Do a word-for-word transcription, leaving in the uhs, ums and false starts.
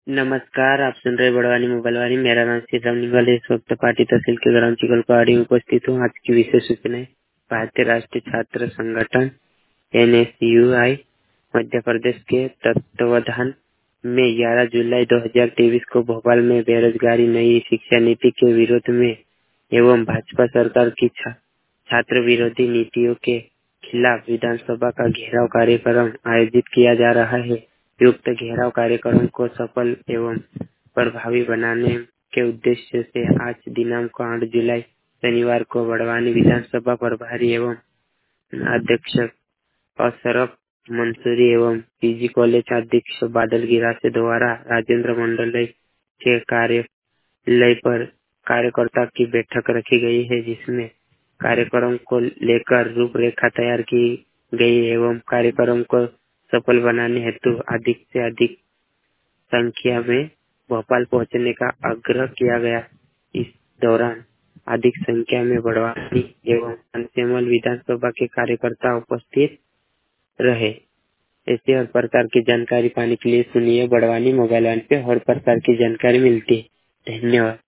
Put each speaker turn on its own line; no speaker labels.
नमस्कार, आप सुन रहे बड़वानी मोबाइलवानी। मेरा नाम श्री राम निवाल है। इस वक्त पार्टी तहसील के ग्राम चिकलपहाड़ी में उपस्थित हूँ। आज की विशेष सूचना है। भारतीय राष्ट्रीय छात्र संगठन N S U I Madhya Pradesh के तत्वावधान में ग्यारह जुलाई दो हज़ार तेईस को भोपाल में बेरोजगारी नई शिक्षा नीति के विरोध में एवं भाजपा सरकार की छा, छात्र विरोधी नीतियों के खिलाफ विधानसभा का घेराव कार्यक्रम आयोजित किया जा रहा है। युक्त घेराव कार्यक्रम को सफल एवं प्रभावी बनाने के उद्देश्य से आज दिनांक आठ जुलाई शनिवार को बड़वानी विधानसभा प्रभारी एवं अध्यक्ष अशरफ मंसूरी एवं पीजी कॉलेज अध्यक्ष बादल गिरासे द्वारा राजेंद्र मंडल के कार्यालय पर कार्यकर्ता की बैठक रखी गई है, जिसमें कार्यक्रम को लेकर रूपरेखा तैयार की गई एवं कार्यक्रम को सफल बनाने हेतु अधिक से अधिक संख्या में भोपाल पहुंचने का आग्रह किया गया। इस दौरान अधिक संख्या में बड़वानी एवं पंचमहल विधानसभा के कार्यकर्ता उपस्थित रहे। ऐसे हर प्रकार की जानकारी पाने के लिए सुनिए बड़वानी मोबाइल वन पे हर प्रकार की जानकारी मिलती है। धन्यवाद।